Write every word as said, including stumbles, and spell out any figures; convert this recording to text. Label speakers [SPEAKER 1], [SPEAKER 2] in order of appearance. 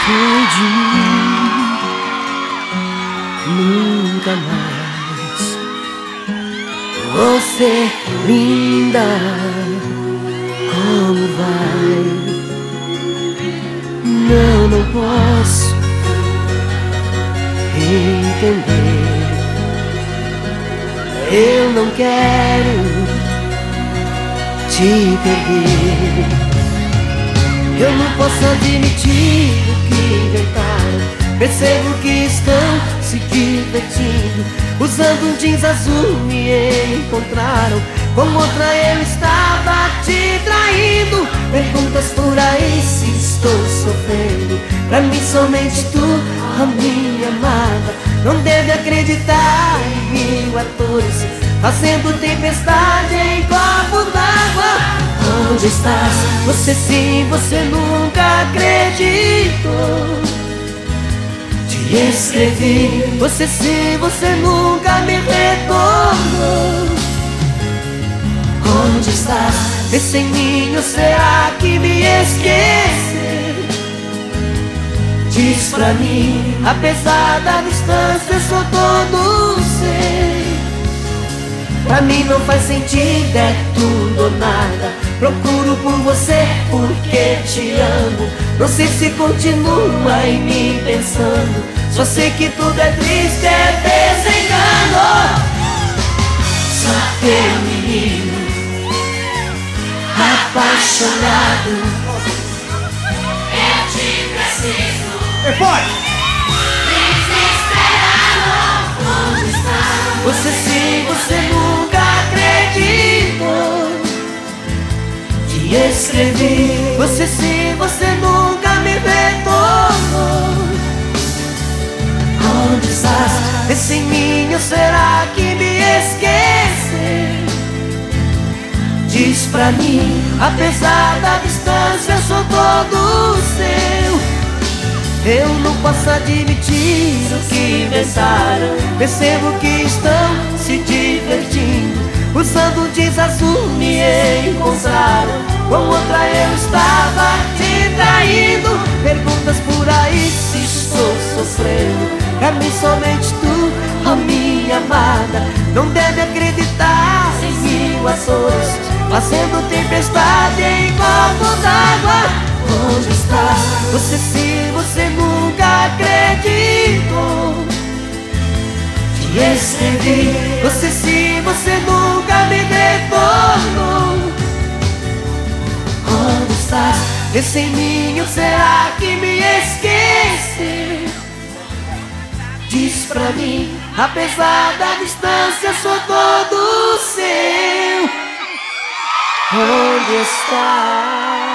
[SPEAKER 1] foi de mim, nunca mais. Você linda, como vai? Não, não posso entender. Eu não quero te perder. Eu não posso admitir o que inventaram. Percebo que estão se divertindo. Usando um jeans azul me encontraram. Com outra eu estava te traindo. Perguntas por aí se estou sofrendo. Pra mim somente tu, a minha amada. Não deve acreditar em mil atores fazendo tempestade em copo d'água. Onde estás? Você sim, você nunca acreditou. Te escrevi, você sim, você nunca me retornou. Onde estás? Vê sem mim ou será que me esqueceu? Diz pra mim, apesar da distância eu sou todo seu. Pra mim não faz sentido, é tudo ou nada. Procuro por você porque te amo. Não sei se continua em mim pensando. Só sei que tudo é triste, é desengano. Só teu menino apaixonado. Eu te preciso.
[SPEAKER 2] E foi!
[SPEAKER 1] Onde está? Você sim, você nunca acreditou. Te escrevi, você sim, você nunca me retornou. Onde estás? Esse em mim ou será que me esqueceu? Diz pra mim, apesar da distância eu sou todo seu. Eu não posso admitir o que inventaram. Percebo que estão se divertindo. Usando um jeans azul me encontraram. Com outra eu estava te traindo. Perguntas por aí se estou sofrendo. Pra mim somente tu, a minha amada. Não deve acreditar em mil ações fazendo tempestade em copo d'água. Onde estás? Você sim, você nunca acreditou. Te escrevi, você sim, você nunca me retornou. Onde estás? Vê sem mim ou será que me esqueceu? Diz pra mim, apesar da distância sou todo seu. Onde estás?